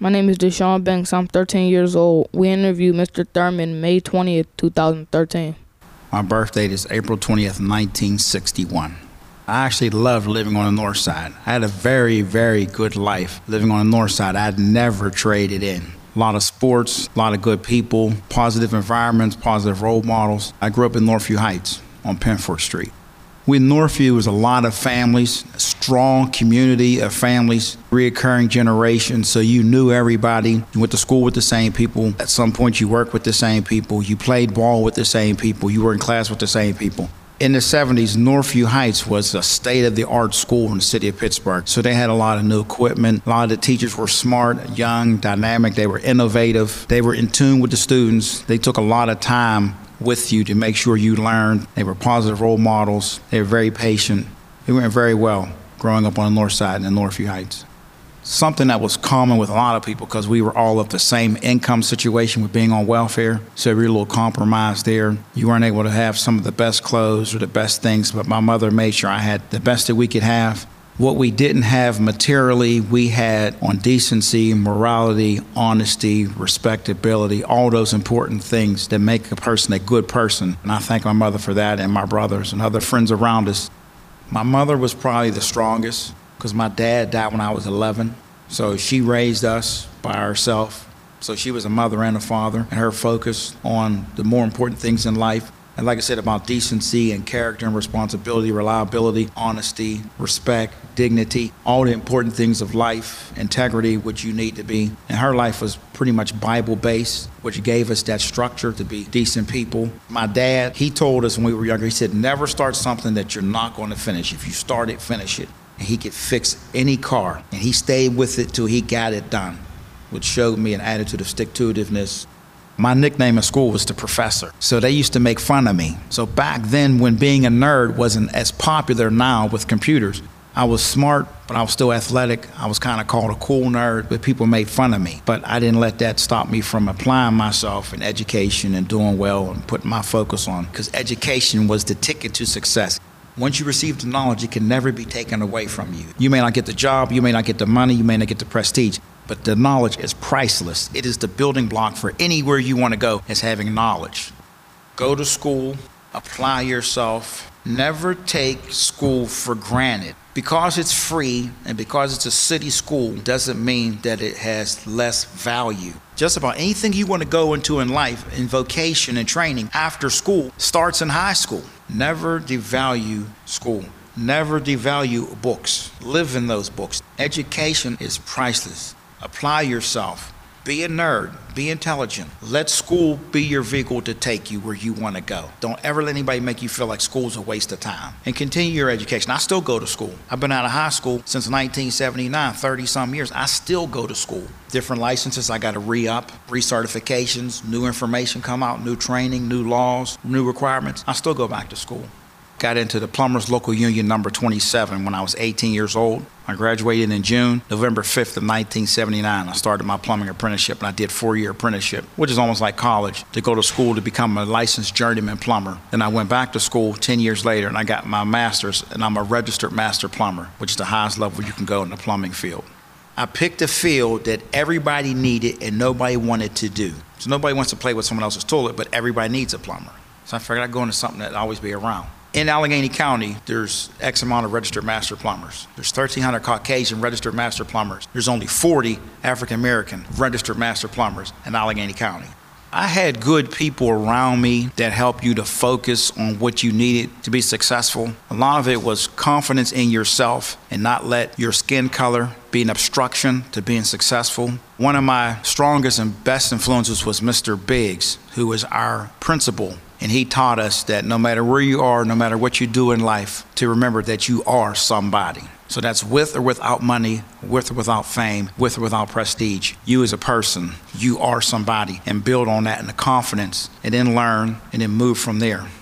My name is Deshaun Banks. I'm 13 years old. We interviewed Mr. Thurman May 20th, 2013. My birth date is April 20th, 1961. I actually loved living on the north side. I had a very, very good life living on the north side. I'd never traded in. A lot of sports, a lot of good people, positive environments, positive role models. I grew up in Northview Heights on Penford Street. In Northview was a lot of families, a strong community of families, reoccurring generations, so you knew everybody. You went to school with the same people. At some point you worked with the same people. You played ball with the same people. You were in class with the same people. In the 70s, Northview Heights was a state-of-the-art school in the city of Pittsburgh. So they had a lot of new equipment. A lot of the teachers were smart, young, dynamic. They were innovative. They were in tune with the students. They took a lot of time with you to make sure you learned. They were positive role models. They were very patient. It went very well growing up on the north side in Northview Heights. Something that was common with a lot of people because we were all of the same income situation with being on welfare. So every little compromise there. You weren't able to have some of the best clothes or the best things, but my mother made sure I had the best that we could have. What we didn't have materially, we had on decency, morality, honesty, respectability, all those important things that make a person a good person. And I thank my mother for that and my brothers and other friends around us. My mother was probably the strongest because my dad died when I was 11. So she raised us by herself. So she was a mother and a father, and her focus on the more important things in life. And like I said, about decency and character and responsibility, reliability, honesty, respect, dignity, all the important things of life, integrity, which you need to be. And her life was pretty much Bible-based, which gave us that structure to be decent people. My dad, he told us when we were younger, he said, never start something that you're not going to finish. If you start it, finish it. And he could fix any car, and he stayed with it till he got it done, which showed me an attitude of stick-to-itiveness. My nickname in school was the professor, so they used to make fun of me. So back then, when being a nerd wasn't as popular now with computers, I was smart, but I was still athletic. I was kind of called a cool nerd, but people made fun of me. But I didn't let that stop me from applying myself in education and doing well and putting my focus on, because education was the ticket to success. Once you receive the knowledge, it can never be taken away from you. You may not get the job, you may not get the money, you may not get the prestige, but the knowledge is priceless. It is the building block for anywhere you want to go, is having knowledge. Go to school, apply yourself. Never take school for granted. Because it's free and because it's a city school doesn't mean that it has less value. Just about anything you want to go into in life, in vocation and training after school, starts in high school. Never devalue school. Never devalue books. Live in those books. Education is priceless. Apply yourself. Be a nerd. Be intelligent. Let school be your vehicle to take you where you want to go. Don't ever let anybody make you feel like school's a waste of time. And continue your education. I still go to school. I've been out of high school since 1979, 30-some years. I still go to school. Different licenses I got to re-up, recertifications, new information come out, new training, new laws, new requirements. I still go back to school. Got into the Plumbers Local Union number 27 when I was 18 years old. I graduated in June, November 5th of 1979. I started my plumbing apprenticeship, and I did 4-year apprenticeship, which is almost like college, to go to school to become a licensed journeyman plumber. Then I went back to school 10 years later, and I got my master's, and I'm a registered master plumber, which is the highest level you can go in the plumbing field. I picked a field that everybody needed and nobody wanted to do. So nobody wants to play with someone else's toilet, but everybody needs a plumber. So I figured I'd go into something that'd always be around. In Allegheny County, there's X amount of registered master plumbers. There's 1,300 Caucasian registered master plumbers. There's only 40 African American registered master plumbers in Allegheny County. I had good people around me that helped you to focus on what you needed to be successful. A lot of it was confidence in yourself and not let your skin color be an obstruction to being successful. One of my strongest and best influences was Mr. Biggs, who was our principal. And he taught us that no matter where you are, no matter what you do in life, to remember that you are somebody. So that's with or without money, with or without fame, with or without prestige. You as a person, you are somebody, and build on that in the confidence, and then learn, and then move from there.